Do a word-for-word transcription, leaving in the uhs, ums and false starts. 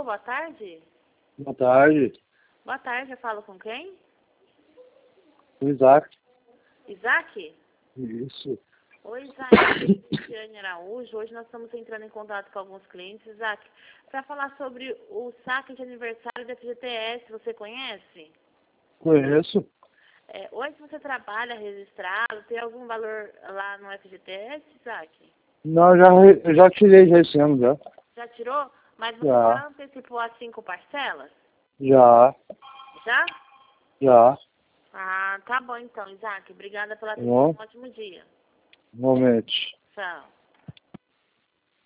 Alô, boa tarde. Boa tarde. Boa tarde, eu falo com quem? O Isaac. Isaac? Isso. Oi, Isaac. Cristiane Araújo. Hoje nós estamos entrando em contato com alguns clientes, Isaac, para falar sobre o saque de aniversário da F G T S. Você conhece? Conheço. É, hoje você trabalha registrado, tem algum valor lá no F G T S, Isaac? Não, já, re- eu já tirei já esse ano, já. Já tirou? Mas você Já. já antecipou as cinco parcelas? Já. Já? Já. Ah, tá bom então, Isaac. Obrigada pela Tá atenção. bom? Um ótimo dia. Normalmente. Tchau.